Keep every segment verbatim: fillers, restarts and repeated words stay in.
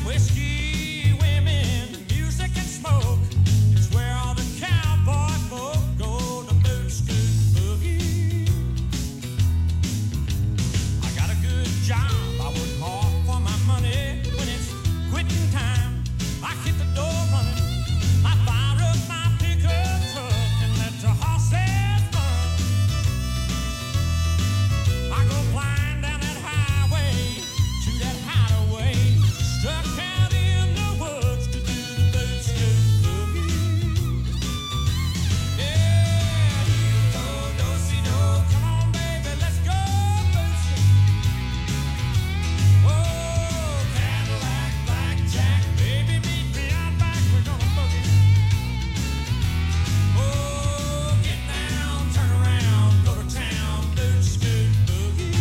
Whiskey, women, music and smoke. It's where all the cowboy folk go to boot scoot boogie. I got a good job, I work hard for my money. When it's quitting time, I hit the door running. I fire up my pickup truck and let the horses run. I go flying down that highway to that hideaway, stuck out in the woods to do the boot scoot boogie. Yeah, you go, do-si-do, come on baby, let's go boot scoot. Oh, Cadillac, blackjack, baby, meet me out back, we're gonna boogie. Oh, get down, turn around, go to town, boot scoot boogie.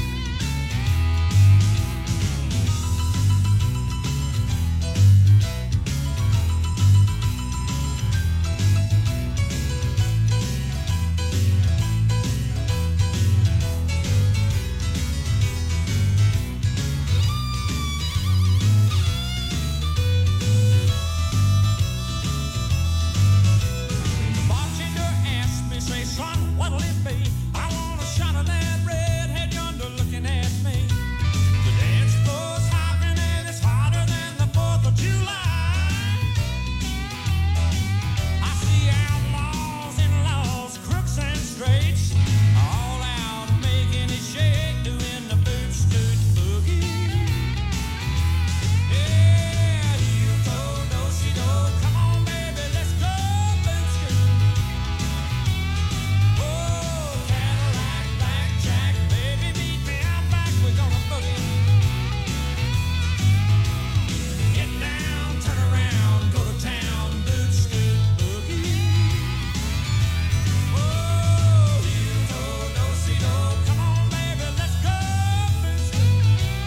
Bartender asked me, say, son, what'll it be? I want a shot of that redhead yonder looking at me. The dance floor's hopping and it's hotter than the fourth of July. I see outlaws and laws, crooks and straights, all out making it shake, doing the boot scoot boogie. Yeah, you go, do-si-do, come on baby, let's go boot scoot. Oh, Cadillac, blackjack, baby, meet me out back, we're gonna boogie. Get down, turn around, go to town, boot scoot boogie. Oh, you go, do-si-do, come on baby, let's go boot scoot.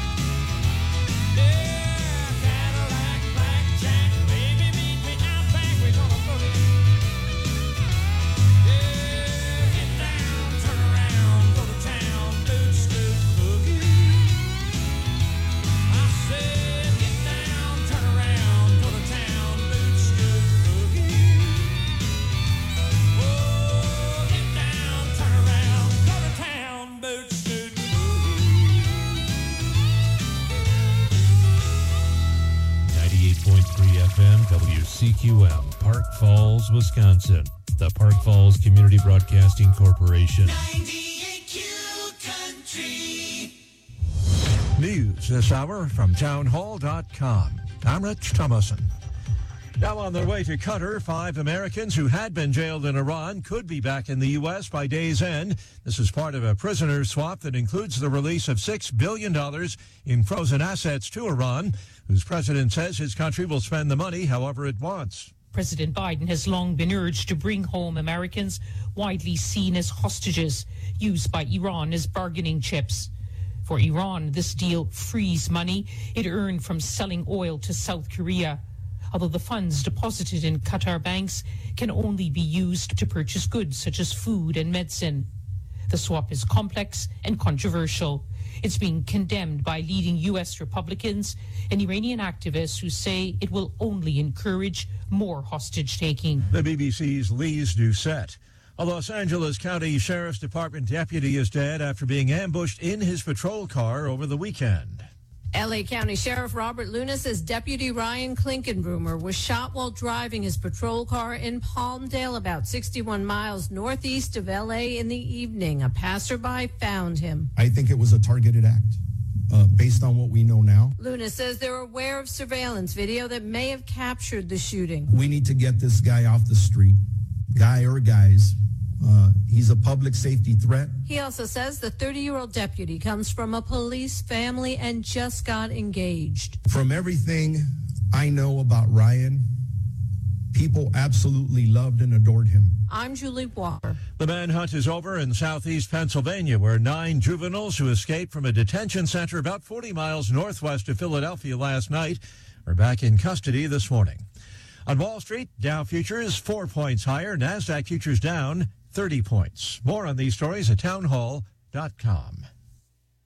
Yeah, Cadillac, blackjack, baby, meet me out back, we're gonna boogie. Yeah, get down, turn around, go to town, boot scoot boogie. I said, get down, turn around, go to town, boot scoot boogie. Oh, get down, turn around, go to town, boot scoot boogie. ninety-eight point three F M W C Q M, Park Falls, Wisconsin. The Park Falls Community Broadcasting Corporation. ninety-eight Q Country. News this hour from townhall dot com. I'm Rich Thomason. Now on their way to Qatar, five Americans who had been jailed in Iran could be back in the U S by day's end. This is part of a prisoner swap that includes the release of six billion dollars in frozen assets to Iran, whose president says his country will spend the money however it wants. President Biden has long been urged to bring home Americans widely seen as hostages, used by Iran as bargaining chips. For Iran, this deal frees money it earned from selling oil to South Korea, although the funds deposited in Qatar banks can only be used to purchase goods such as food and medicine. The swap is complex and controversial. It's being condemned by leading U S Republicans and Iranian activists who say it will only encourage more hostage-taking. The B B C's Lise Doucette. A Los Angeles County Sheriff's Department deputy is dead after being ambushed in his patrol car over the weekend. L A County Sheriff Robert Luna says Deputy Ryan Klinkenbroomer was shot while driving his patrol car in Palmdale, about sixty-one miles northeast of L A in the evening. A passerby found him. I think it was a targeted act, uh, based on what we know now. Luna says they're aware of surveillance video that may have captured the shooting. We need to get this guy off the street, guy or guys. Uh, he's a public safety threat. He also says the thirty-year-old deputy comes from a police family and just got engaged. From everything I know about Ryan, people absolutely loved and adored him. I'm Julie Walker. The manhunt is over in southeast Pennsylvania, where nine juveniles who escaped from a detention center about forty miles northwest of Philadelphia last night are back in custody this morning. On Wall Street, Dow futures four points higher, NASDAQ futures down thirty points. More on these stories at townhall dot com.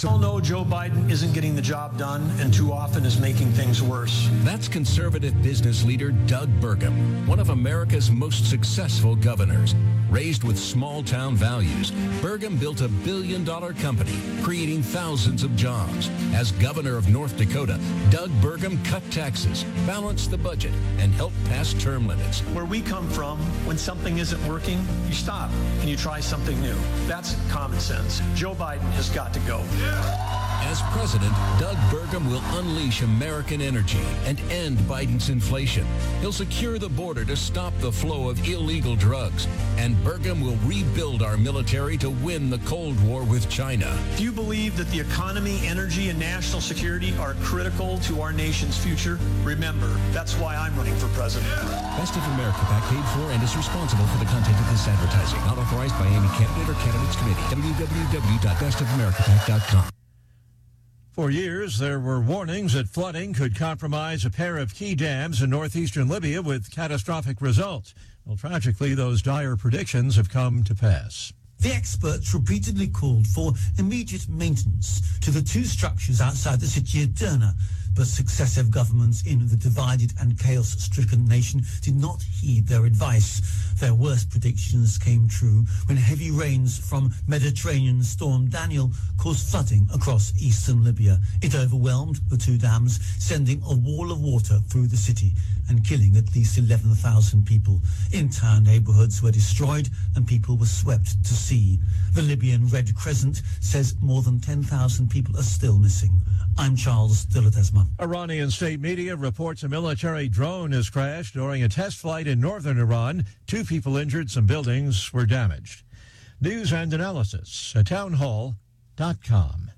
We all know Joe Biden isn't getting the job done and too often is making things worse. That's conservative business leader Doug Burgum, one of America's most successful governors. Raised with small-town values, Burgum built a billion-dollar company, creating thousands of jobs. As governor of North Dakota, Doug Burgum cut taxes, balanced the budget, and helped pass term limits. Where we come from, when something isn't working, you stop and you try something new. That's common sense. Joe Biden has got to go. As president, Doug Burgum will unleash American energy and end Biden's inflation. He'll secure the border to stop the flow of illegal drugs. And Burgum will rebuild our military to win the Cold War with China. Do you believe that the economy, energy, and national security are critical to our nation's future? Remember, that's why I'm running for president. Best of America PAC paid for and is responsible for the content of this advertising. Not authorized by any candidate or candidates committee. w w w dot best of america pac dot com. For years, there were warnings that flooding could compromise a pair of key dams in northeastern Libya with catastrophic results. Well, tragically, those dire predictions have come to pass. The experts repeatedly called for immediate maintenance to the two structures outside the city of Derna, but successive governments in the divided and chaos-stricken nation did not heed their advice. Their worst predictions came true when heavy rains from Mediterranean storm Daniel caused flooding across eastern Libya. It overwhelmed the two dams, sending a wall of water through the city and killing at least eleven thousand people. Entire neighborhoods were destroyed and people were swept to sea. The Libyan Red Crescent says more than ten thousand people are still missing. I'm Charles Dilatesma. Iranian state media reports a military drone has crashed during a test flight in northern Iran. Two people injured, some buildings were damaged. News and analysis at townhall dot com.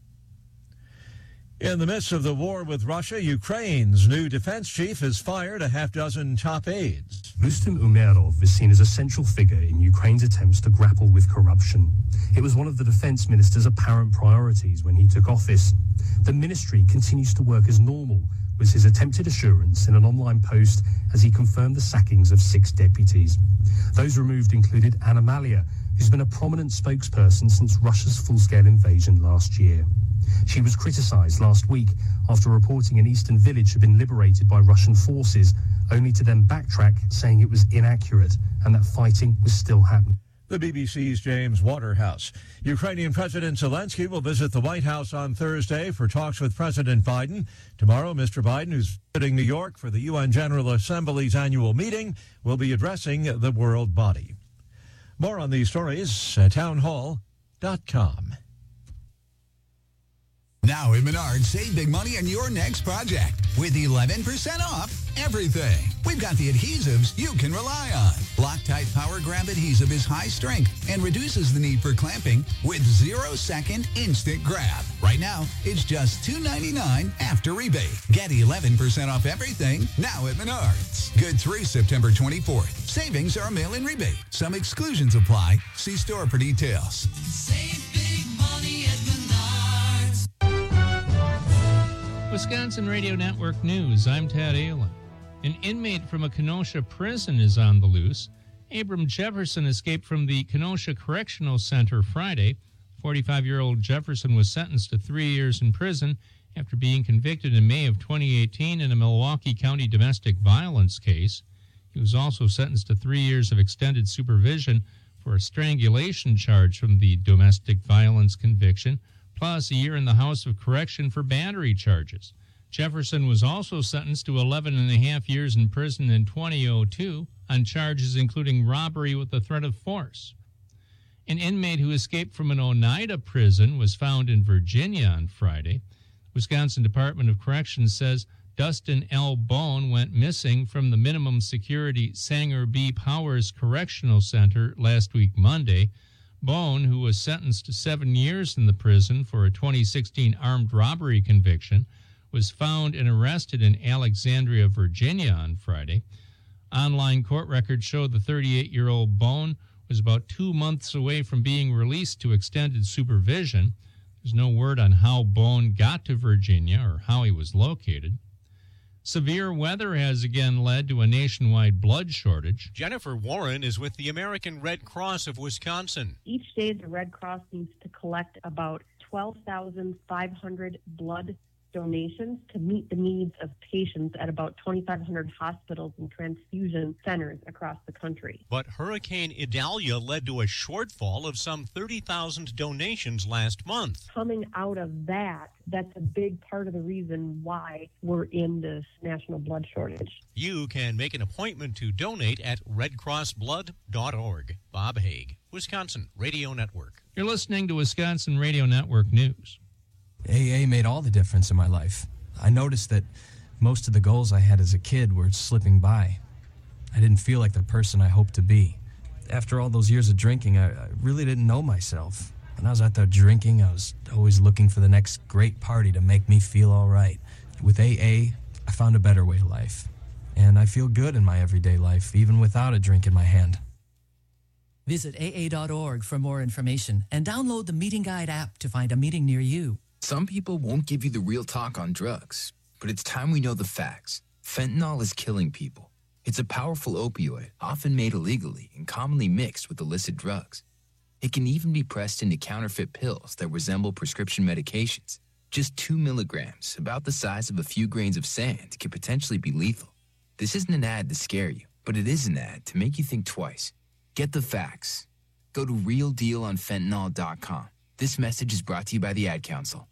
In the midst of the war with Russia, Ukraine's new defense chief has fired a half dozen top aides. Rustem Umerov is seen as a central figure in Ukraine's attempts to grapple with corruption. It was one of the defense minister's apparent priorities when he took office. The ministry continues to work as normal, was his attempted assurance in an online post as he confirmed the sackings of six deputies. Those removed included Anna Malia, who's been a prominent spokesperson since Russia's full-scale invasion last year. She was criticized last week after reporting an eastern village had been liberated by Russian forces, only to then backtrack, saying it was inaccurate and that fighting was still happening. The B B C's James Waterhouse. Ukrainian President Zelensky will visit the White House on Thursday for talks with President Biden. Tomorrow, Mister Biden, who's visiting New York for the U N General Assembly's annual meeting, will be addressing the world body. More on these stories at townhall dot com. Now at Menards, save big money on your next project with eleven percent off everything. We've got the adhesives you can rely on. Loctite Power Grab adhesive is high strength and reduces the need for clamping with zero second instant grab. Right now, it's just two ninety-nine after rebate. Get eleven percent off everything now at Menards. Good through September twenty-fourth. Savings are a mail-in rebate. Some exclusions apply. See store for details. Save big money at Menards. Wisconsin Radio Network News. I'm Tad Aylen. An inmate from a Kenosha prison is on the loose. Abram Jefferson escaped from the Kenosha Correctional Center Friday. forty-five-year-old Jefferson was sentenced to three years in prison after being convicted in May of twenty eighteen in a Milwaukee County domestic violence case. He was also sentenced to three years of extended supervision for a strangulation charge from the domestic violence conviction, plus a year in the House of Correction for battery charges. Jefferson was also sentenced to eleven and a half years in prison in twenty oh two on charges including robbery with the threat of force. An inmate who escaped from an Oneida prison was found in Virginia on Friday. Wisconsin Department of Corrections says Dustin L. Bone went missing from the minimum security Sanger B. Powers Correctional Center last week Monday. Bone, who was sentenced to seven years in the prison for a twenty sixteen armed robbery conviction, was found and arrested in Alexandria, Virginia on Friday. Online court records show the thirty-eight-year-old Bone was about two months away from being released to extended supervision. There's no word on how Bone got to Virginia or how he was located. Severe weather has again led to a nationwide blood shortage. Jennifer Warren is with the American Red Cross of Wisconsin. Each day, the Red Cross needs to collect about twelve thousand five hundred blood donations to meet the needs of patients at about twenty-five hundred hospitals and transfusion centers across the country. But Hurricane Idalia led to a shortfall of some thirty thousand donations last month. Coming out of that, that's a big part of the reason why we're in this national blood shortage. You can make an appointment to donate at red cross blood dot org. Bob Haig, Wisconsin Radio Network. You're listening to Wisconsin Radio Network News. A A made all the difference in my life. I noticed that most of the goals I had as a kid were slipping by. I didn't feel like the person I hoped to be. After all those years of drinking, I, I really didn't know myself. When I was out there drinking, I was always looking for the next great party to make me feel all right. With A A, I found a better way to life. And I feel good in my everyday life, even without a drink in my hand. Visit A A dot org for more information and download the Meeting Guide app to find a meeting near you. Some people won't give you the real talk on drugs, but it's time we know the facts. Fentanyl is killing people. It's a powerful opioid, often made illegally and commonly mixed with illicit drugs. It can even be pressed into counterfeit pills that resemble prescription medications. Just two milligrams, about the size of a few grains of sand, can potentially be lethal. This isn't an ad to scare you, but it is an ad to make you think twice. Get the facts. Go to real deal on fentanyl dot com. This message is brought to you by the Ad Council.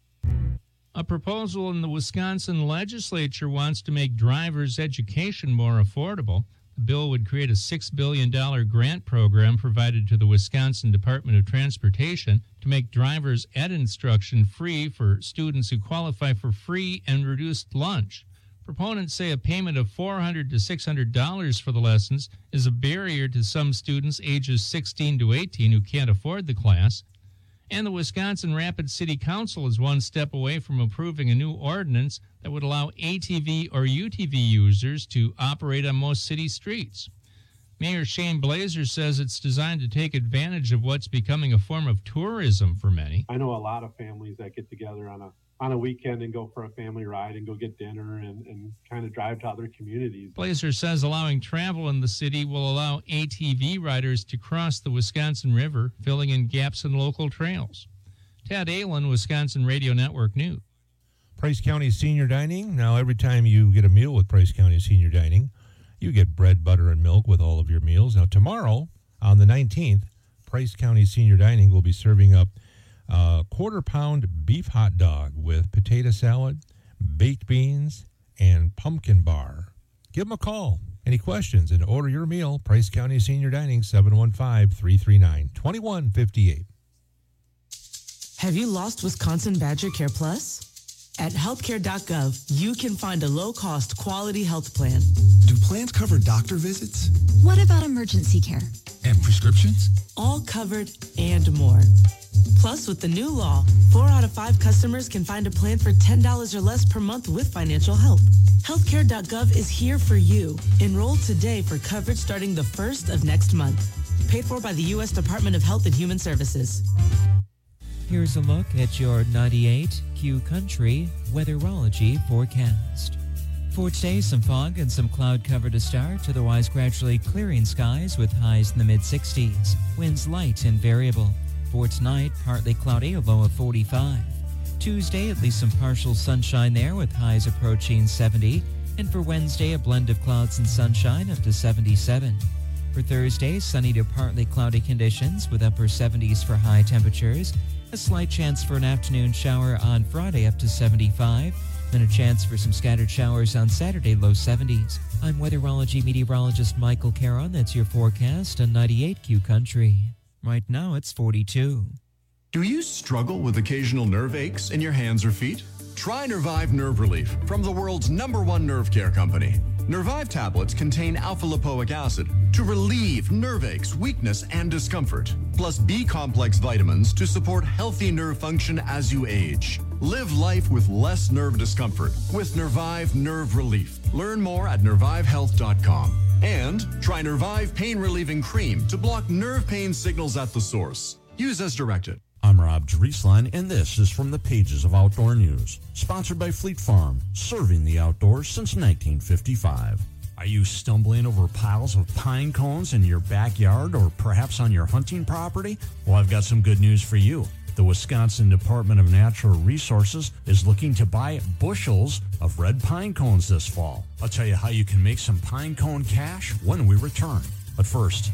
A proposal in the Wisconsin legislature wants to make drivers' education more affordable. The bill would create a six billion dollars grant program provided to the Wisconsin Department of Transportation to make drivers' ed instruction free for students who qualify for free and reduced lunch. Proponents say a payment of four hundred to six hundred dollars for the lessons is a barrier to some students ages sixteen to eighteen who can't afford the class. And the Wisconsin Rapids City Council is one step away from approving a new ordinance that would allow A T V or U T V users to operate on most city streets. Mayor Shane Blazer says it's designed to take advantage of what's becoming a form of tourism for many. I know a lot of families that get together on a on a weekend and go for a family ride and go get dinner and, and kind of drive to other communities. Blazer says allowing travel in the city will allow A T V riders to cross the Wisconsin River, filling in gaps in local trails. Ted Allen, Wisconsin Radio Network News. Price County Senior Dining. Now, every time you get a meal with Price County Senior Dining, you get bread, butter, and milk with all of your meals. Now, tomorrow, on the nineteenth, Price County Senior Dining will be serving up a quarter-pound beef hot dog with potato salad, baked beans, and pumpkin bar. Give them a call. Any questions? And order your meal. Price County Senior Dining, seven one five, three three nine, two one five eight. Have you lost Wisconsin Badger Care Plus? At healthcare dot gov, you can find a low-cost, quality health plan. Do plans cover doctor visits? What about emergency care? And prescriptions? All covered and more. Plus, with the new law, four out of five customers can find a plan for ten dollars or less per month with financial help. healthcare dot gov is here for you. Enroll today for coverage starting the first of next month. Paid for by the U S Department of Health and Human Services. Here's a look at your ninety-eight Q Country weatherology forecast. For today, some fog and some cloud cover to start, otherwise gradually clearing skies with highs in the mid sixties. Winds light and variable. For tonight, partly cloudy, a low of forty-five. Tuesday, at least some partial sunshine there with highs approaching seventy. And for Wednesday, a blend of clouds and sunshine up to seventy-seven. For Thursday, sunny to partly cloudy conditions with upper seventies for high temperatures. A slight chance for an afternoon shower on Friday up to seventy-five. Then a chance for some scattered showers on Saturday, low seventies. I'm weatherology meteorologist Michael Caron. That's your forecast on ninety-eight Q Country. Right now, it's forty-two. Do you struggle with occasional nerve aches in your hands or feet? Try Nervive Nerve Relief from the world's number one nerve care company. Nervive tablets contain alpha-lipoic acid to relieve nerve aches, weakness, and discomfort, plus B-complex vitamins to support healthy nerve function as you age. Live life with less nerve discomfort with Nervive Nerve Relief. Learn more at nervive health dot com. And try Nervive Pain Relieving Cream to block nerve pain signals at the source. Use as directed. I'm Rob Drieslein, and this is from the pages of Outdoor News. Sponsored by Fleet Farm, serving the outdoors since nineteen fifty-five. Are you stumbling over piles of pine cones in your backyard or perhaps on your hunting property? Well, I've got some good news for you. The Wisconsin Department of Natural Resources is looking to buy bushels of red pine cones this fall. I'll tell you how you can make some pine cone cash when we return. But first,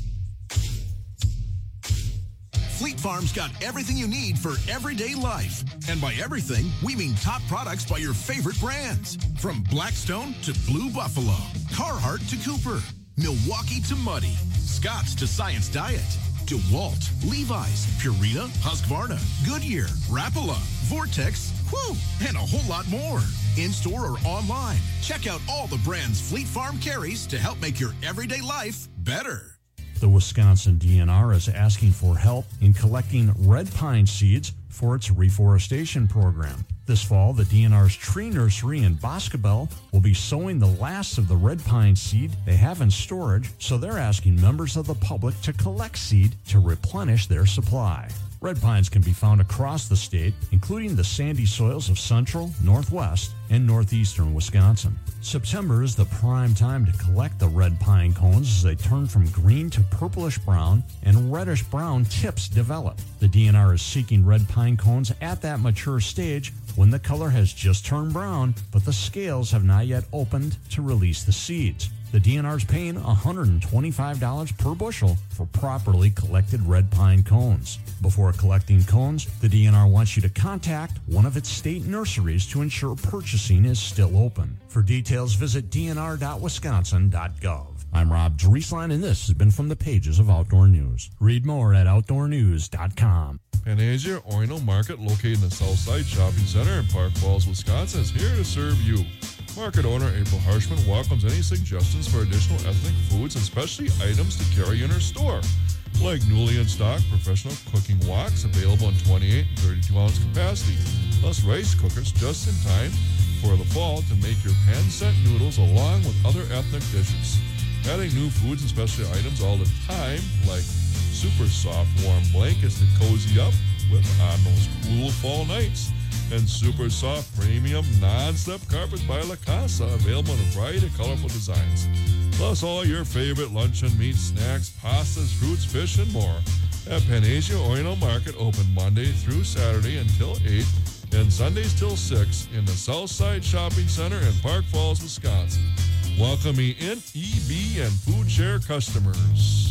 Fleet Farm's got everything you need for everyday life. And by everything, we mean top products by your favorite brands. From Blackstone to Blue Buffalo, Carhartt to Cooper, Milwaukee to Muddy, Scotts to Science Diet, DeWalt, Levi's, Purina, Husqvarna, Goodyear, Rapala, Vortex, whew, and a whole lot more. In-store or online, check out all the brands Fleet Farm carries to help make your everyday life better. the Wisconsin D N R is asking for help in collecting red pine seeds for its reforestation program. This fall, the D N R's tree nursery in Boscobel will be sowing the last of the red pine seed they have in storage, so they're asking members of the public to collect seed to replenish their supply. Red pines can be found across the state, including the sandy soils of central, northwest, and northeastern Wisconsin. September is the prime time to collect the red pine cones as they turn from green to purplish brown and reddish brown tips develop. The D N R is seeking red pine cones at that mature stage when the color has just turned brown, but the scales have not yet opened to release the seeds. The D N R is paying one hundred twenty-five dollars per bushel for properly collected red pine cones. Before collecting cones, the D N R wants you to contact one of its state nurseries to ensure purchasing is still open. For details, visit d n r dot wisconsin dot gov. I'm Rob Drieslein, and this has been from the pages of Outdoor News. Read more at outdoor news dot com. Panacea Oino Market, located in the Southside Shopping Center in Park Falls, Wisconsin, is here to serve you. Market owner April Harshman welcomes any suggestions for additional ethnic foods and specialty items to carry in her store, like newly in stock professional cooking woks available in twenty-eight and thirty-two ounce capacity, plus rice cookers just in time for the fall to make your pan-set noodles along with other ethnic dishes. Adding new foods and specialty items all the time, like super soft warm blankets to cozy up with on those cool fall nights, and super soft premium non-slip carpets by La Casa, available in a variety of colorful designs. Plus all your favorite luncheon meats, snacks, pastas, fruits, fish, and more at Panacea Oino Market, open Monday through Saturday until eight and Sundays till six in the Southside Shopping Center in Park Falls, Wisconsin. Welcoming in E B and Food Share customers.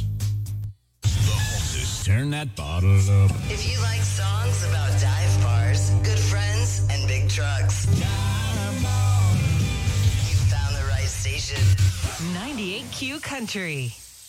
Turn that bottle up. If you like songs about dive bars, good friends, and big trucks, you found the right station. ninety-eight Q Country.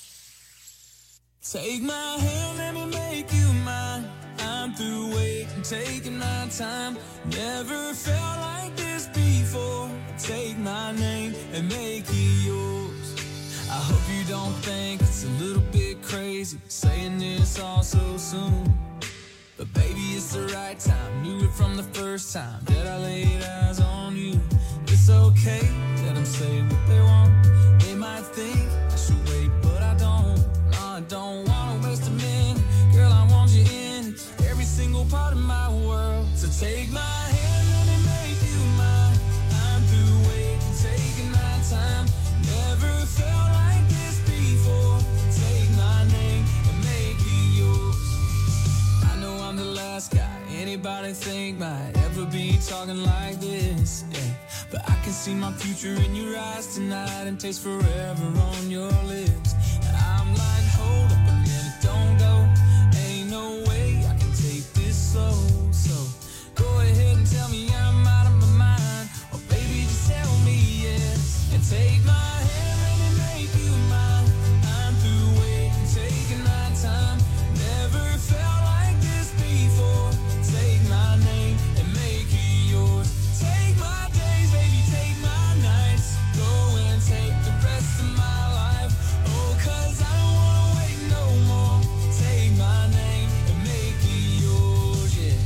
Take my hand, let me make you mine. I'm through waiting, taking my time. Never felt like this before. Take my name and make it yours. I hope you don't think it's a little bit crazy saying this all so soon. But baby, it's the right time. Knew it from the first time that I laid eyes on you. It's okay, let them say what they want. They might think I should wait, but I don't. No, I don't want to waste a minute. Girl, I want you in every single part of my world. So take my hand, let me make you mine. I'm through waiting, taking my time. Never felt like this before. Take my name and make it yours. I know I'm the last guy anybody think might ever be talking like this, yeah. But I can see my future in your eyes tonight and taste forever on your lips. And I'm like, hold up a minute, don't go. Ain't no way I can take this slow. So go ahead and tell me I'm out of my mind, or baby just tell me yes and take my hand, let me make you mine. I'm through waiting, taking my time. Never felt like this before. Take my name and make it yours. Take my days, baby, take my nights. Go and take the rest of my life. Oh, cause I don't wanna wait no more. Take my name and make it yours, yeah.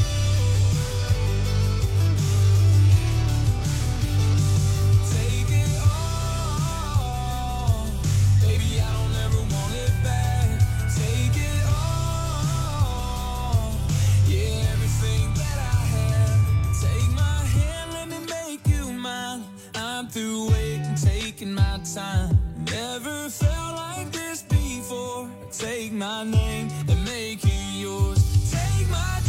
Take it all, baby, I don't ever want it back. Take it all, yeah, everything that I had. Take my hand, let me make you mine. I'm through waiting, taking my time. Never felt like this before. Take my name and make it yours. Take my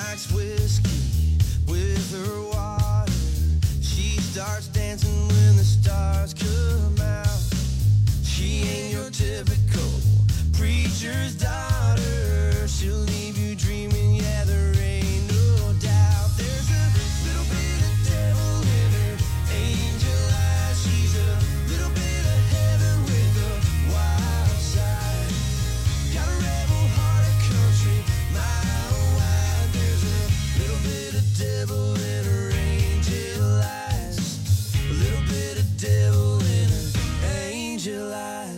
likes whiskey with her water. She starts dancing when the stars come out. She ain't your typical preacher's daughter. She'll leave you dreaming, yeah, there ain't no doubt. There's a little bit of devil in her angel eyes. She's a little bit of heaven with a wild side. Got a rebel heart, a country mile wide. There's a little bit of devil in her angel eyes. A little bit of devil in her angel eyes.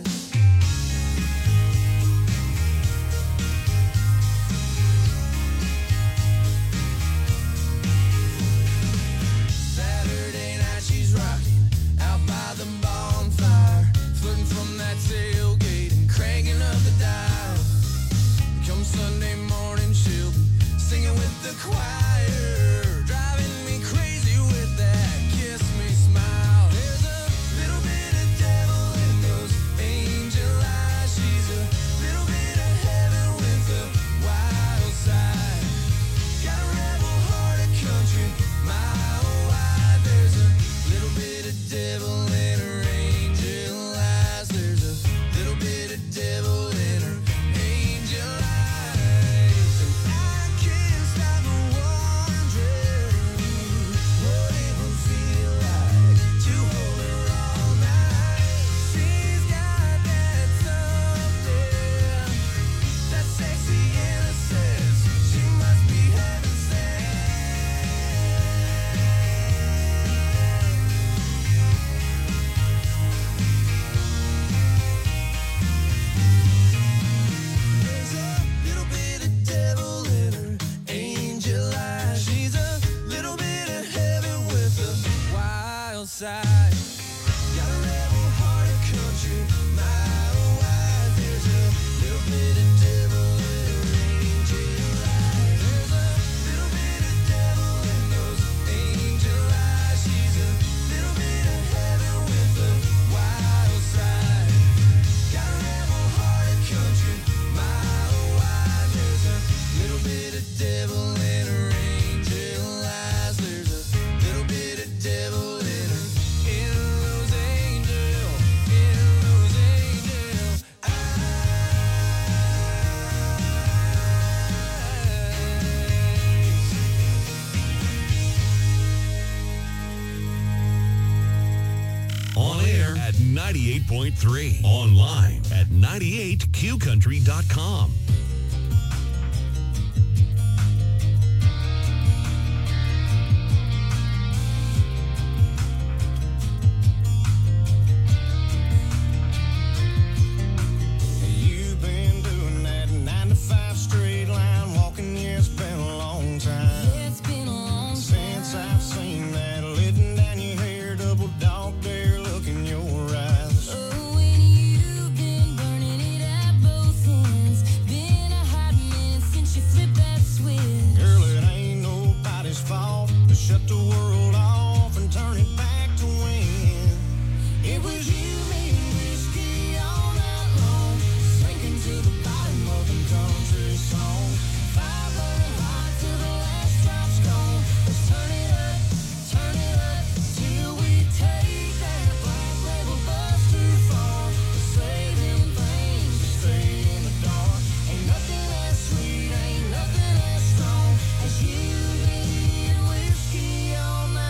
Saturday night she's rocking out by the bonfire, flirting from that tailgate and cranking up the dial. Come Sunday morning she'll be singing with the choir, driving me crazy with that kiss me smile. There's a little bit of devil in those angel eyes. She's a little bit of heaven with a wild side. Got a rebel heart, a country mile wide. There's a little bit of devil in her angel eyes. There's a little bit of devil in her angel eyes. And I can't stop wondering what it would feel like to hold her all night. She's got that something, that sexy innocence. She must be heaven sent. There's a little bit of devil in her angel eyes. She's a little bit of heaven with a wild side. Got a rebel heart, a country mile wide. There's a little bit of devil in her angel eyes. There's a little bit of devil in those angel eyes. She's a little bit of heaven with a wild side. Got a rebel heart, a country mile wide. There's a little bit of devil in her angel eyes. There's a little bit of devil in her, in those angel, in those angel On air at ninety-eight point three. Online at ninety-eight q country dot com. You've been doing that nine to five straight line walking, yeah, it's been a long time. It's been a long time since I've seen that letting down your hair, double dog dare look in your eyes. Oh, and you've been burning it at both ends. Been a hot minute since you flipped that switch. Girl, it ain't nobody's fault to shut the world off and turn it back to when it was you, me, and whiskey all night long, sinking to the bottom of the country song. Fire burning hot till the last drop's gone. Let's turn it up, turn it up till we take that black label bus too far. Saving things to stay in the dark. Ain't nothing as sweet, ain't nothing as strong as you, me, and whiskey all night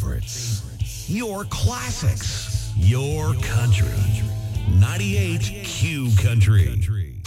favorites, your classics, your country. ninety-eight Q Country.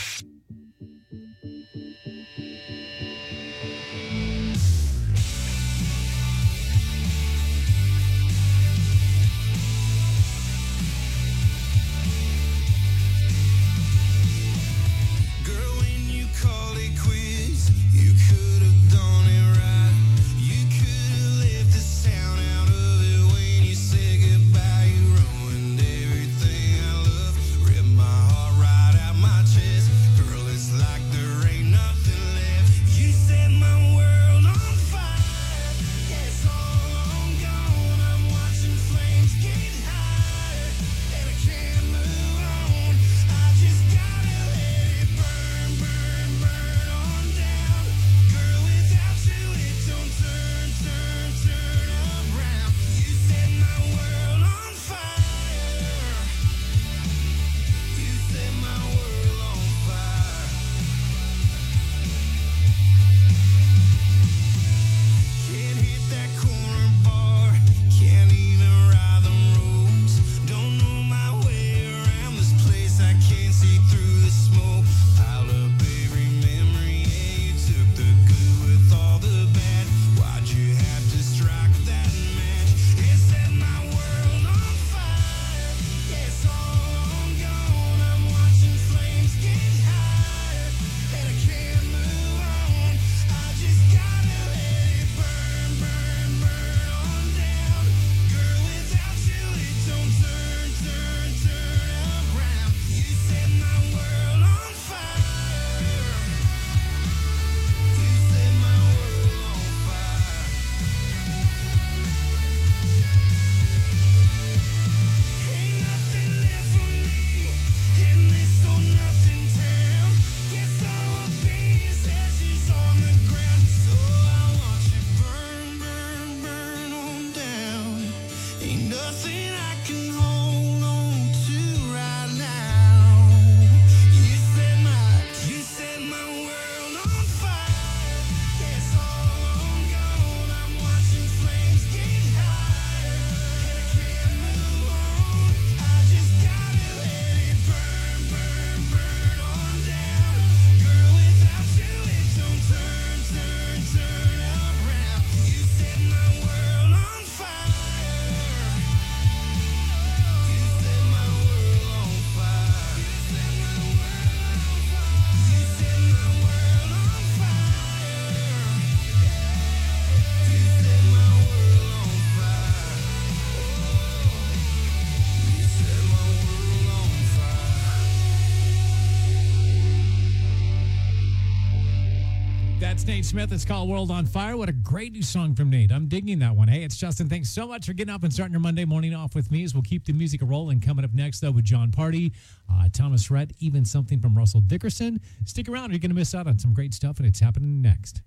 That's Nate Smith. It's called World on Fire. What a great new song from Nate. I'm digging that one. Hey, it's Justin. Thanks so much for getting up and starting your Monday morning off with me as we'll keep the music rolling. Coming up next, though, with John Party, uh, Thomas Rhett, even something from Russell Dickerson. Stick around. You're going to miss out on some great stuff, and it's happening next.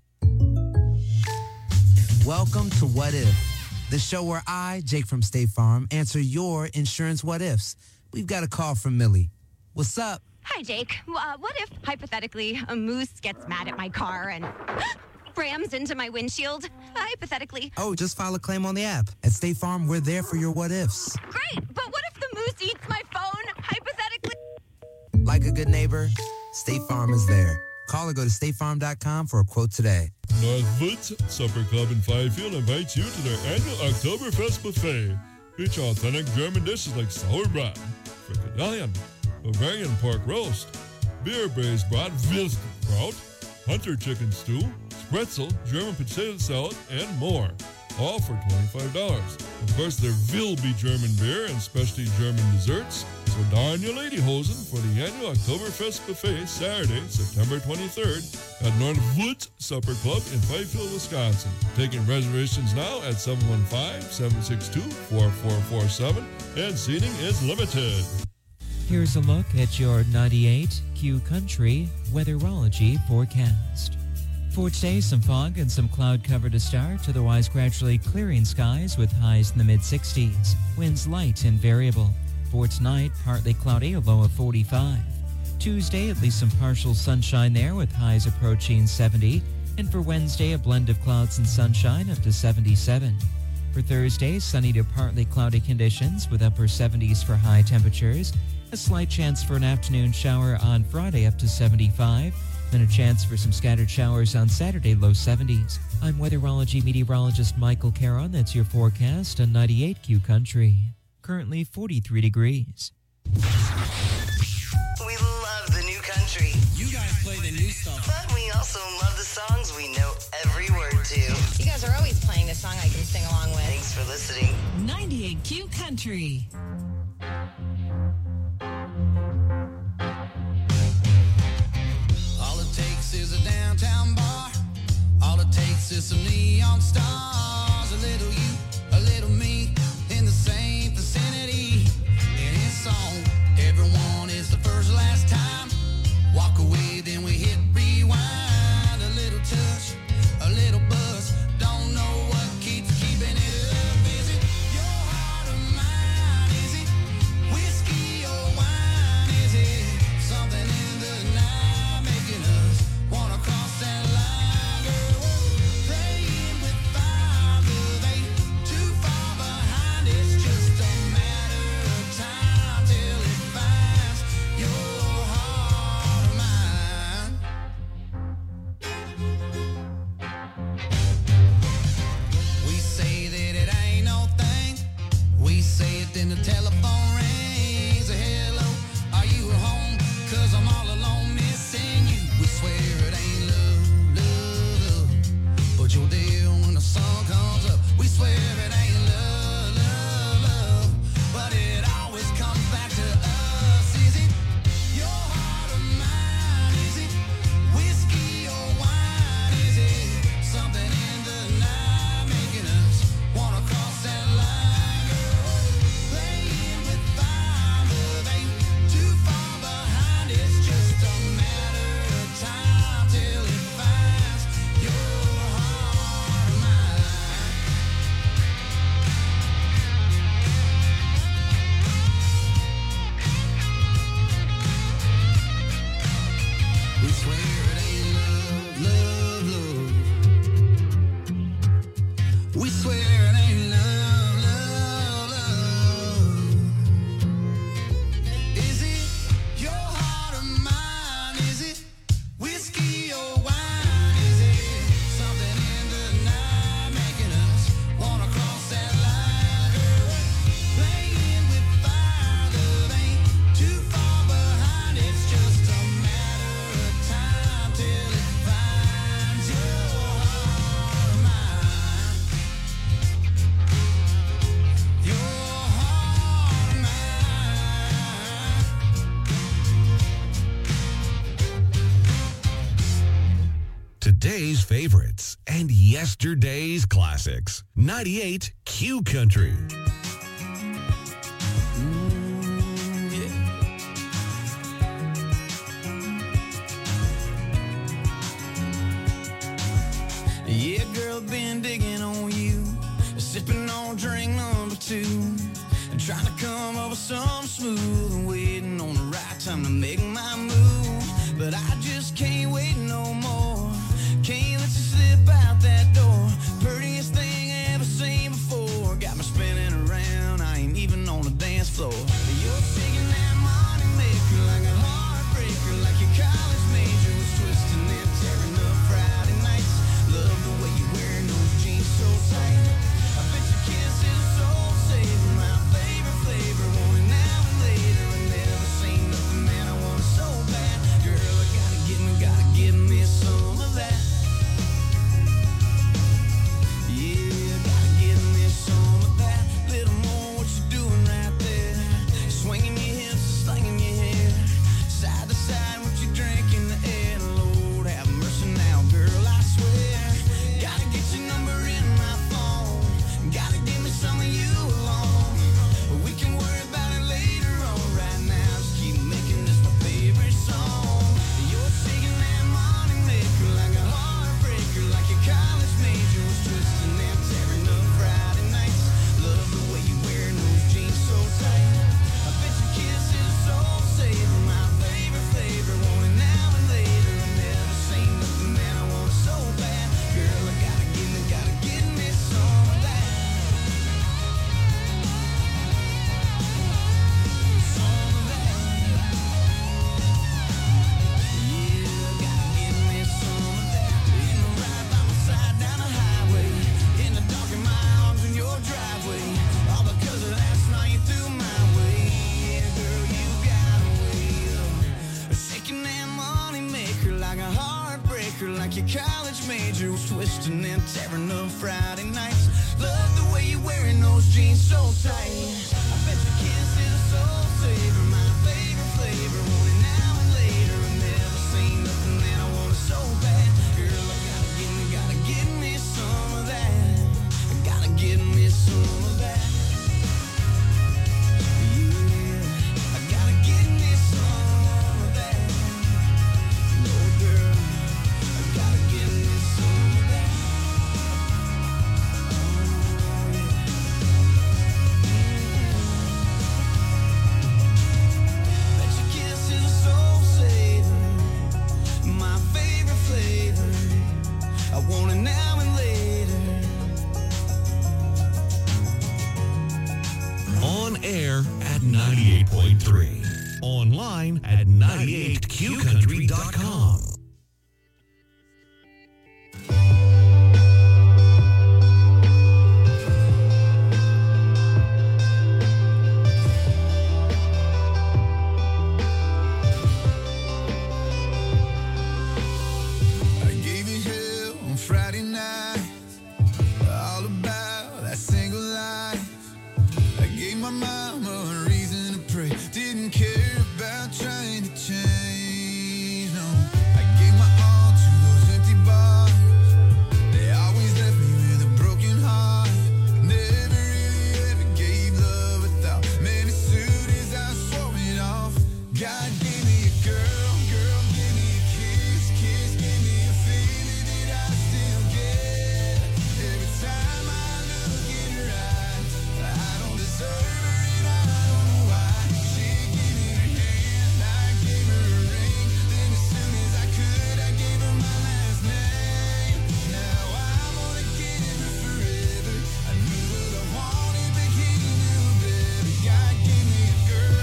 Welcome to What If, the show where I, Jake from State Farm, answer your insurance what ifs. We've got a call from Millie. What's up? Hi, Jake. Uh, what if, hypothetically, a moose gets mad at my car and rams into my windshield? Hypothetically. Oh, just file a claim on the app. At State Farm, we're there for your what ifs. Great, but what if the moose eats my phone? Hypothetically. Like a good neighbor, State Farm is there. Call or go to state farm dot com for a quote today. Northwoods Supper Club in Fifield invites you to their annual Oktoberfest buffet. Feature authentic German dishes like sauerbraten, frikadellen, Bavarian pork roast, beer braised brat, Wilskraut, hunter chicken stew, spretzel, German potato salad, and more. All for twenty-five dollars. Of course, there will be German beer and specialty German desserts. So darn your ladyhosen for the annual Oktoberfest buffet Saturday, September twenty-third at Northwoods Supper Club in Fifield, Wisconsin. Taking reservations now at seven one five, seven six two, four four four seven, and seating is limited. Here's a look at your ninety-eight Q Country weatherology forecast. For today, some fog and some cloud cover to start, otherwise gradually clearing skies with highs in the mid sixties. Winds light and variable. For tonight, partly cloudy, a low of forty-five. Tuesday, at least some partial sunshine there with highs approaching seventy. And for Wednesday, a blend of clouds and sunshine up to seventy-seven. For Thursday, sunny to partly cloudy conditions with upper seventies for high temperatures. A slight chance for an afternoon shower on Friday up to seventy-five. Then a chance for some scattered showers on Saturday, low seventies. I'm weatherology meteorologist Michael Caron. That's your forecast on ninety-eight Q Country. Currently forty-three degrees. We love the new country. You guys play the new stuff. But we also love the songs we know every word to. You guys are always playing a song I can sing along with. Thanks for listening. ninety-eight Q Country. All it takes is a downtown bar. All it takes is some neon stars. A little you, a little me, in the same vicinity. In his song, everyone is the first last time. Walk away, then we hit rewind. A little touch, a little buzz. Don't know what keeps keeping it up. Is it your heart or mine? Is it whiskey or wine? Is it something in the night making us wanna cross that line? Girl, we're playing with fire, love ain't too far behind. It's just a matter of time till it finds your heart or mine. We say that it ain't no thing. We say it, then the telephone rings. Hello, are you at home? Cause I'm all alone missing you. We swear it ain't love, love, love. But you're there when the sun comes up. We swear it ain't love, love, love. But it always comes back to us. Is it your heart or mine? Is it whiskey or wine? Is it something in the night making us wanna cross that line? Girl, playing with fire, love ain't too far behind. It's just a matter of time till it finds your heart or mine. We swear it ain't love, love, love. We swear it ain't love, love, love. Is it your heart or mine? Is it whiskey or wine? Is it something in the night making us wanna cross that line? Girl, playing with fire, love ain't too far behind. It's just a matter of time till it finds your heart or mine. Your heart or mine. Today's favorites and yesterday's classics. ninety-eight Q Country. Yeah, girl, been digging on you, sipping on drink number two, and trying to come up with something smooth and waiting on the right time to make my move. But I just can't wait no more. Can't let you slip out that door. Prettiest thing I ever seen before. Got me spinning around. I ain't even on the dance floor. You're shaking that money maker like a heartbreaker, like your college major was twisting and tearing up Friday nights. Love the way you're wearing those jeans so tight. I bet your kiss is so saver, my favorite flavor. Want it now and later. I never seen nothing, man. I want it so bad. Girl, I gotta get me, gotta give me some of that. Yeah, gotta give me some of that. Little more what you doing right there. college major was twisting and tearing up Friday nights. Love the way you're wearing those jeans so tight. I bet your kiss is a soul saver, my favorite flavor. Want it now and later. I've never seen nothing that I want it so bad. Girl, I gotta get me, gotta get me some of that. I gotta get me some of that. Yeah, I gotta get me some of that. No, girl, I gotta get me some of that. Bet your kiss is a soul saver, my favorite flavor. I want it now and later. On air at ninety-eight point three. Online at ninety-eight q country dot com. I gave you hell on Friday night, all about that single life. I gave my mama a reason to pray, didn't care about trying to change, no. I gave my all to those empty bars, they always left me with a broken heart. Never really ever gave love a thought, man, as soon as I swore it off. God gave me a girl, girl gave me a kiss, kiss gave me a feeling that I still get. Every time I look in her eyes, I don't deserve her and I don't know why. She gave me her hand, I gave her a ring. Then as soon as I could, I gave her my last name. Now I wanna give her forever. I knew what I wanted, but he knew better. God gave me a girl.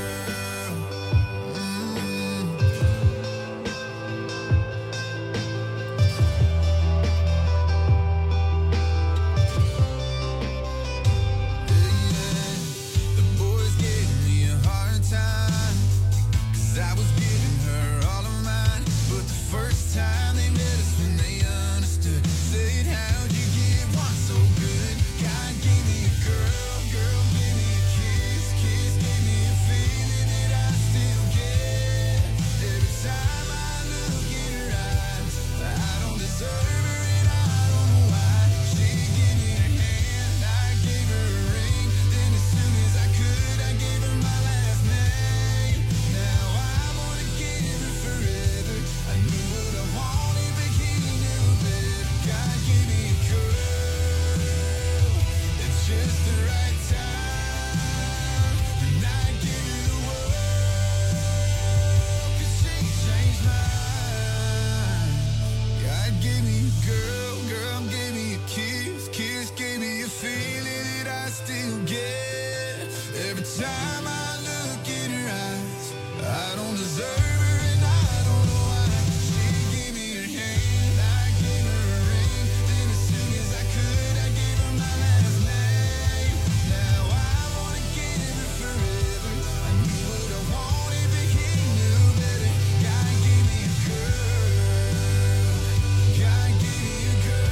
The boys gave me a hard time, 'cause I was giving her all of mine. But the first time they met us when they understood, said, how'd you get one so good? God gave me a girl, girl gave me a kiss, kiss gave me a feeling that I still get. Every time I look in her eyes, I don't deserve her and I don't know why. She gave me her hand, I gave her a ring. Then as soon as I could, I gave her my last name. Now I wanna give her forever. I knew what I wanted, but he knew better. God gave me a girl, it's just the right time. And I give her the world, 'cause she changed mine. God gave me a girl, girl gave me a kiss, kiss gave me a feeling that I still get. Every time I look in her eyes, I don't deserve her and I don't know why. She gave me her hand, I gave her a ring. Then as soon as I could, I gave her my last name. Now I wanna give her forever. I knew what I wanted, but he knew better. God gave me a girl, God gave me a girl.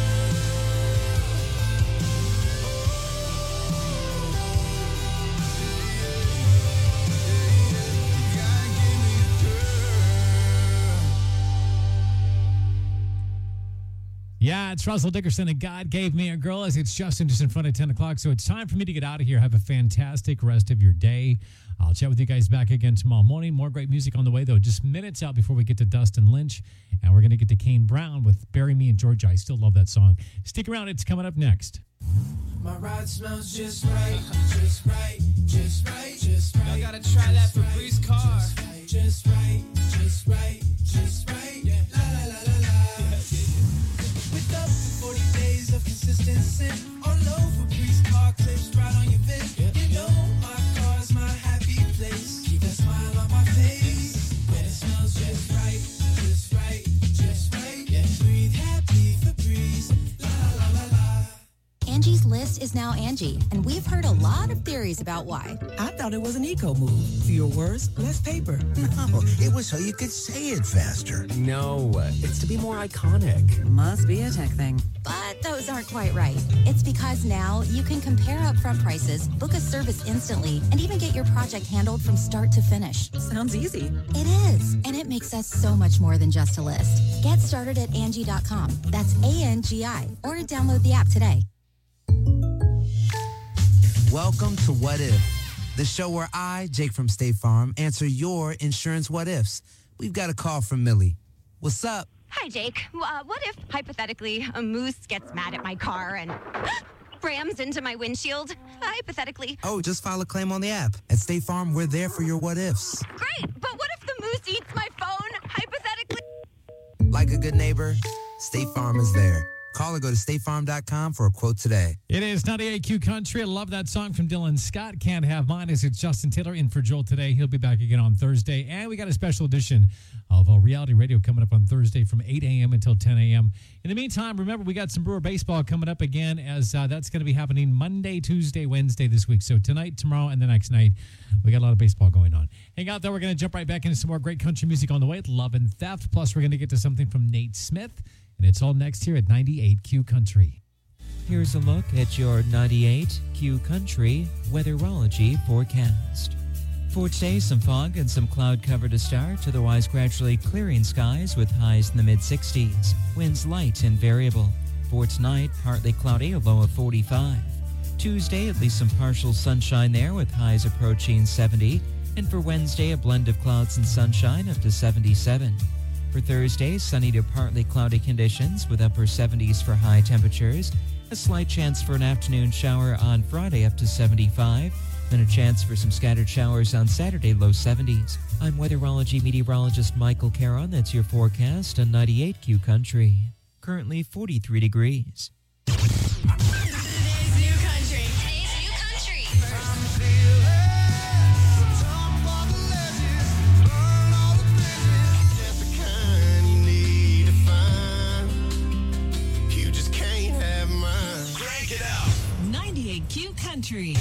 Yeah, it's Russell Dickerson and God Gave Me a Girl as it's Justin just in front of ten o'clock. So it's time for me to get out of here. Have a fantastic rest of your day. I'll chat with you guys back again tomorrow morning. More great music on the way, though. Just minutes out before we get to Dustin Lynch. And we're going to get to Kane Brown with Bury Me in Georgia. I still love that song. Stick around. It's coming up next. My ride smells just right, just right, just right, just right. I gotta try that Febreze car. Just right, just right, just right. Yeah. La la la la la. With up to forty days of consistent scent, all over Febreze car clips right on your vid. You know my car's my happy place. Keep that smile on my face. When it smells just right, just right, just right. Yeah. Breathe happy Febreze. La la la la la. Angie's List is is now Angie, and we've heard a lot of theories about why. I thought it was an eco move. Fewer words, less paper. No, it was so you could say it faster. No, it's to be more iconic. Must be a tech thing. But those aren't quite right. It's because now you can compare upfront prices, book a service instantly, and even get your project handled from start to finish. Sounds easy. It is, and it makes us so much more than just a list. Get started at Angie dot com. That's A N G I, or download the app today. Welcome to What If, the show where I, Jake from State Farm, answer your insurance what ifs. We've got a call from Millie. What's up? Hi, Jake. Uh, what if, hypothetically, a moose gets mad at my car and rams into my windshield? Hypothetically. Oh, just file a claim on the app. At State Farm, we're there for your what ifs. Great, but what if the moose eats my phone? Hypothetically. Like a good neighbor, State Farm is there. Call or go to state farm dot com for a quote today. It is ninety-eight Q Country. I love that song from Dylan Scott. Can't Have Mine. As it's Justin Taylor in for Joel today. He'll be back again on Thursday. And we got a special edition of uh, Reality Radio coming up on Thursday from eight a.m. until ten a.m. In the meantime, remember, we got some Brewer baseball coming up again, as uh, that's going to be happening Monday, Tuesday, Wednesday this week. So tonight, tomorrow, and the next night, we got a lot of baseball going on. Hang out there. We're going to jump right back into some more great country music on the way. Love and Theft. Plus, we're going to get to something from Nate Smith. And it's all next here at ninety-eight Q Country. Here's a look at your ninety-eight Q Country weatherology forecast. For today, some fog and some cloud cover to start, otherwise gradually clearing skies with highs in the mid sixties. Winds light and variable. For tonight, partly cloudy, a low of forty-five. Tuesday, at least some partial sunshine there with highs approaching seventy. And for Wednesday, a blend of clouds and sunshine up to seventy-seven. For Thursday, sunny to partly cloudy conditions with upper seventies for high temperatures. A slight chance for an afternoon shower on Friday up to seventy-five. Then a chance for some scattered showers on Saturday, low seventies. I'm weatherology meteorologist Michael Caron. That's your forecast on ninety-eight Q Country. Currently forty-three degrees. Today's new country. Today's new country. ninety-eight Q Country.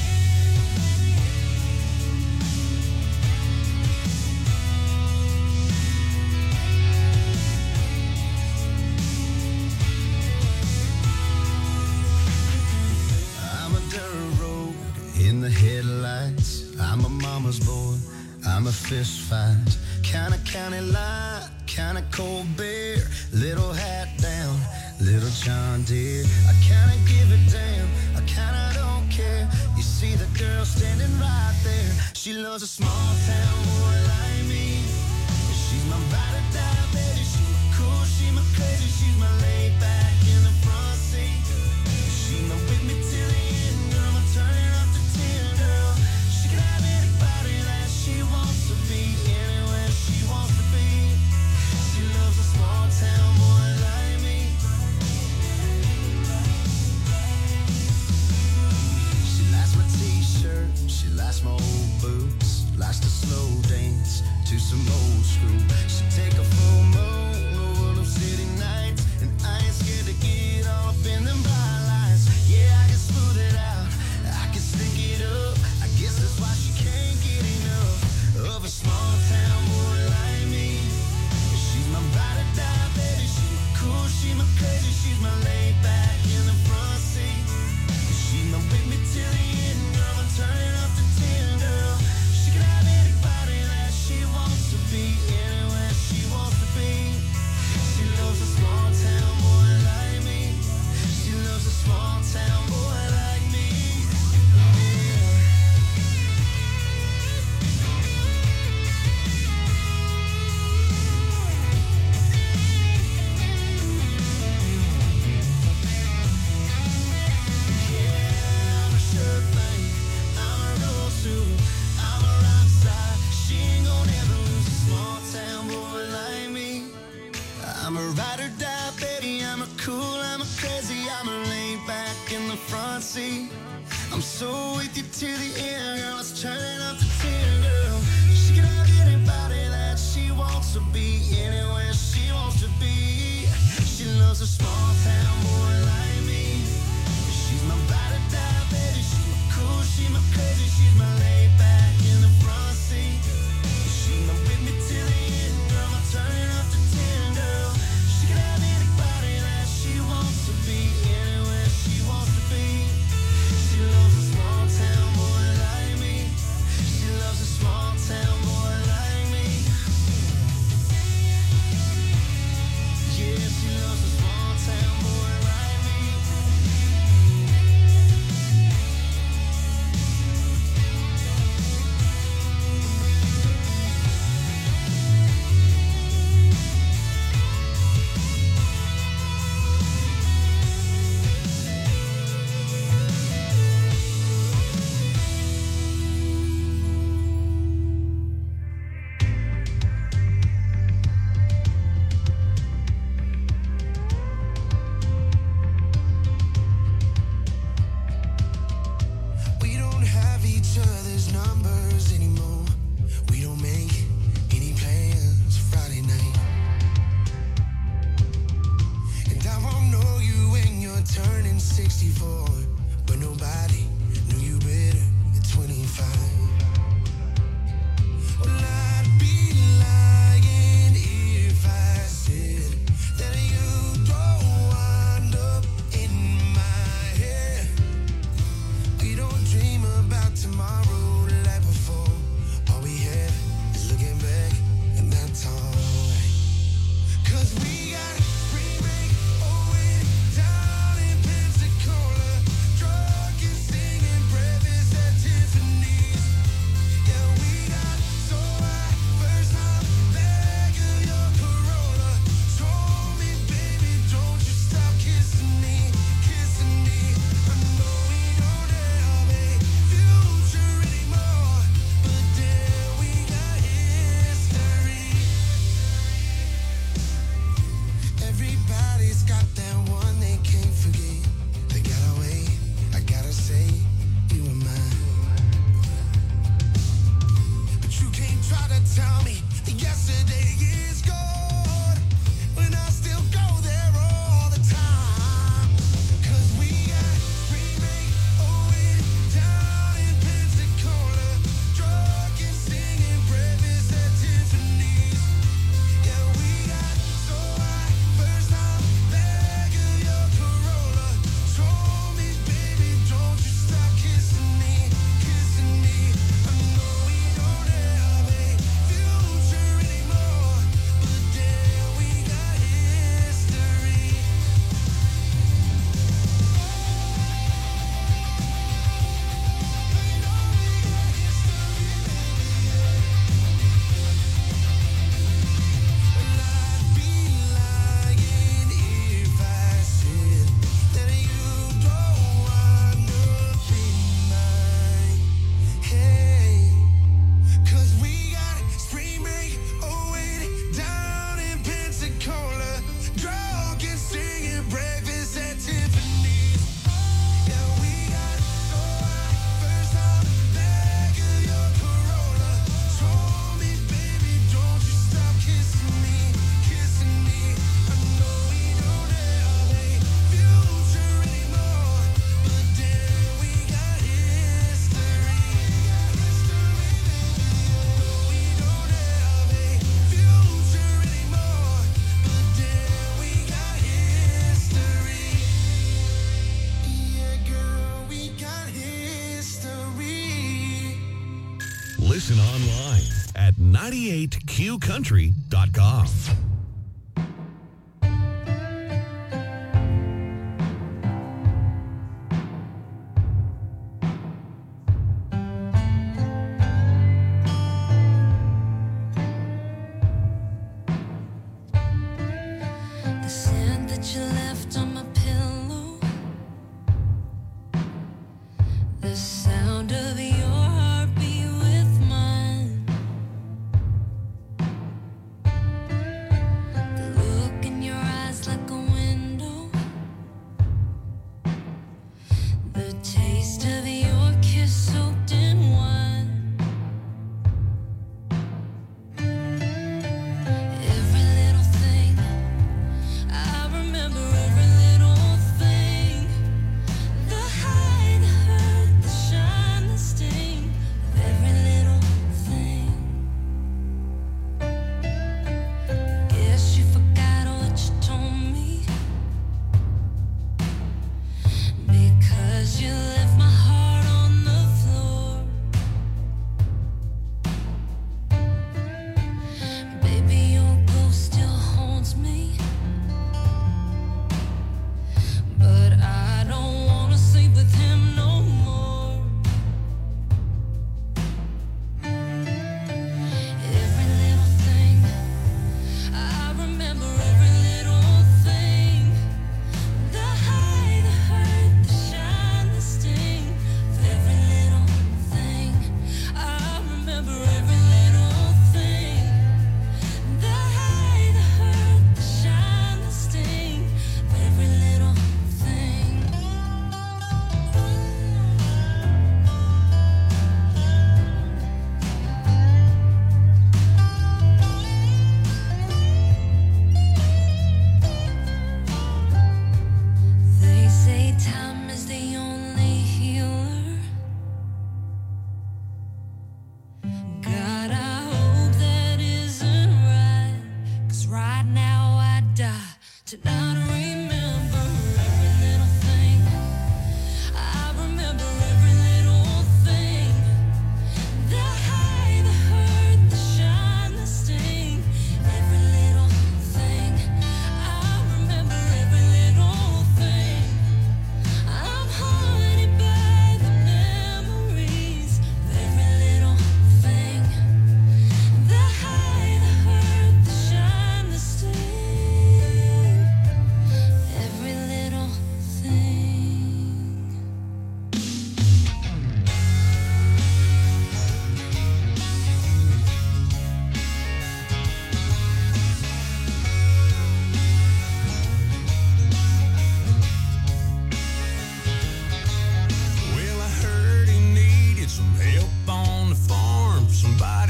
I'm a dirt road in the headlights. I'm a mama's boy. I'm a fist fight. Kind of county line, kind of cold beer. Little hat down, little John Deere. I kind of give a damn, I kind of don't care. You see the girl standing right there. She loves a small town boy like me. She's my ride or die baby. She's my cool, she's my crazy. She's my laid back in the front seat. She's my with me till the end, girl. I'm turning up to ten, girl. She can have anybody that she wants to be, anywhere she wants to be. She loves a small town boy like me. She likes my t-shirt, she likes my old boots, likes to slow dance to some old school. She take a full moon over them city nights, and I ain't scared to get all up in them bright lights. Yeah, I can smooth it out, I can stick it up. I guess that's why she can't get enough of a small town boy like me. She's my ride or die baby. She's my cool, she's my crazy. She's my laid back in the front seat. She's my with me till the end, girl. I'm turning up to ten, girl. She can have anybody that she wants to be, anywhere she wants to be. She loves a small town boy like me. She loves a small town boy like me. Yeah, I'm a sure thing. I'm a real suit. I'm a rock star. She ain't gonna ever lose a small town boy like me. I'm a ride or die, baby. I'm a cool, I'm a crazy. I'm a laid back in the front seat. I'm so with you to the end, girl. It's turning up to ten, girl. She can have anybody that she wants to be, anywhere she wants to be. She loves a small town boy like me. She's my ride or die, each other's numbers anymore. We don't make any plans Friday night. And I won't know you when you're turning sixty-four, but nobody knew you better at twenty-five. Well, I'd be lying if I said that you don't wind up in my head. We don't dream about tomorrow like before. All we have is looking back, and that's alright. 'Cause we got spring break going down in Pensacola, drunk and singing breakfast at Tiffany's. Yeah, we got so high first time back of your Corolla. Told me, baby, don't you stop kissing me, kissing me. I know we don't have a future anymore, but damn, we got history. Everybody's got that one they can't forget. They got away, I gotta say, you were mine. But you can't try to tell me that yesterday is gone when I still go there all the time. 'Cause we got spring break going down in Pensacola, drunk and singing breakfast at Tiffany's. Yeah, we got so high first time back of your Corolla. Told me, baby, don't you stop kissing me, kissing me. I know we don't have a future anymore, but damn, we got history. I'd be lying if I said that you don't wind up in my head. 'Cause we got spring break going down in Pensacola, drunk and singing breakfast at Tiffany's. Yeah, we got so high first time back of your Corolla. Told me, baby, don't you stop kissing me, kissing me. I know we don't have a future anymore, but damn, we got history. We don't have a future anymore, but damn, we got history. Yeah, girl, we got history. Listen online at ninety-eight q country dot com. The scent that you left on my pillow, the sound of your heartbeat with mine.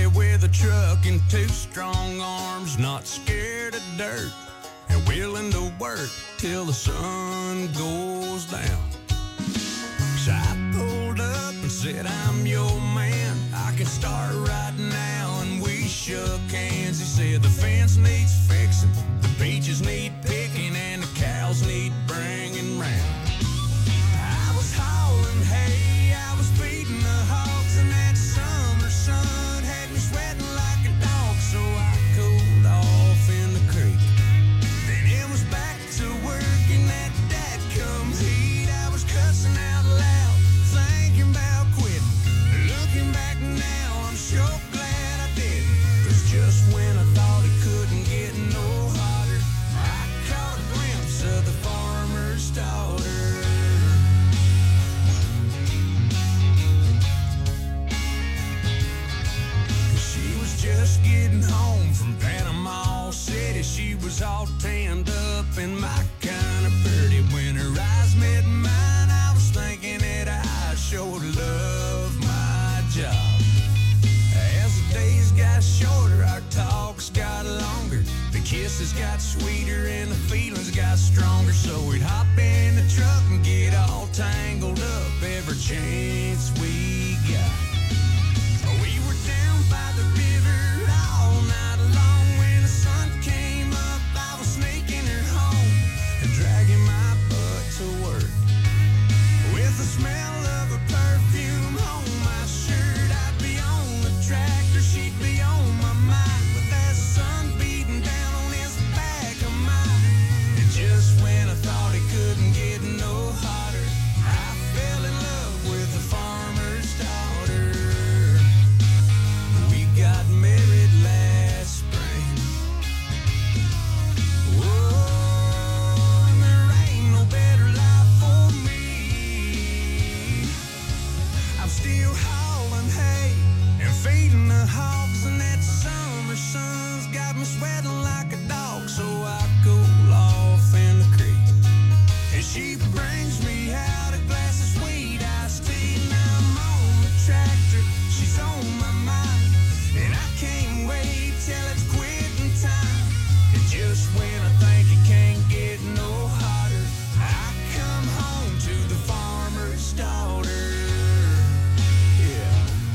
with a truck and two strong arms, not scared of dirt, and willing to work till the sun goes down. So I pulled up and said, I'm your man, I can start right now, and we shook hands. He said the fence needs fixing, the beaches need picking, and the cows need bringing round. I was hauling hay, I was feeding the hogs, and that summer sun had me sweating like a dog, so I cooled off in the creek. Then it was back to work in that dadgum heat. I was cussing out loud, thinking about quitting. Looking back now, I'm sure glad I didn't, 'cause just when I thought it couldn't get no hotter, I caught a glimpse of the farmer's daughter. She was just getting home from Panama City. She was all tanned up and my kind of pretty. When her eyes met mine, I was thinking that I sure love my job. As the days got shorter, our talks got longer. The kisses got sweeter and the feelings got stronger. So we'd hop in the truck and get all tangled up every chance we got. We were down by the river all night long. When the sun came up, I was sneaking her home and dragging my butt to work. With the smell of her perfume on my shirt, I'd be on the tractor, she'd be on my mind, with that sun beating down on his back of mine. And just when I thought it couldn't get no hotter, I fell in love with the farmer's daughter. We got married last spring. Whoa, and there ain't no better life for me. I'm still hauling hay and feeding the hogs, and that summer sun's got me sweating like a dog, so I cool off in the creek. And she brings me out a glass of sweet iced tea. Now I'm on the tractor, she's on my mind, and I can't wait till it's quitting time. And just when I think it can't get no hotter, I come home to the farmer's daughter. Yeah.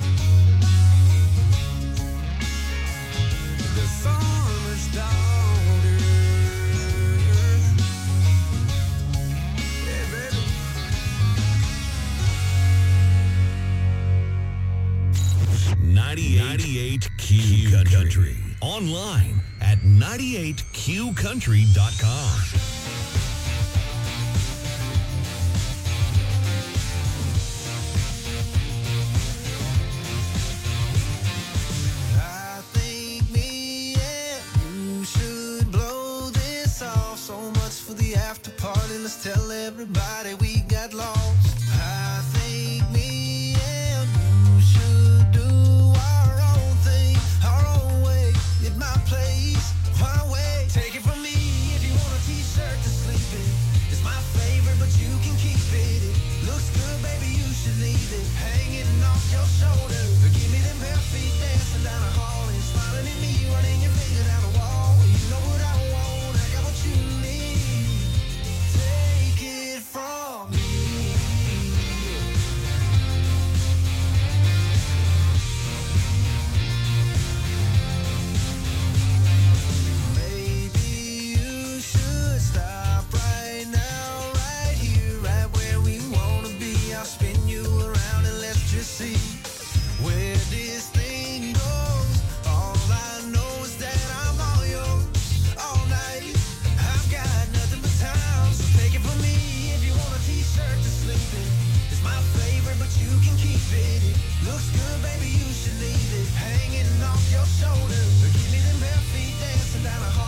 The farmer's daughter. Yeah, baby. ninety-eight Q Country. Online at ninety-eight Q country dot com. I think me and you should blow this off. So much for the after party, let's tell everybody we got lost. I think me and you should do our own thing, our own way, at my place, my way. Take it from me if you want a t-shirt to sleep in. It's my favorite, but you can keep it. It looks good, baby, you should leave it hanging off your shoulder. Give me them bare feet dancing down the hall and smiling at me, running your finger down the wall. You know what I want, I got what you need. Take it from me. Maybe you should stop right now, right here, right where we wanna be. I'll spin you around and let's just see where this thing goes. All I know is that I'm all yours all night. I've got nothing but time, so take it from me if you want a t-shirt to sleep in. It's my favorite, but you can keep it. It looks good, baby, you should leave it hanging off your shoulder. Give me them bare feet dancing down the hall.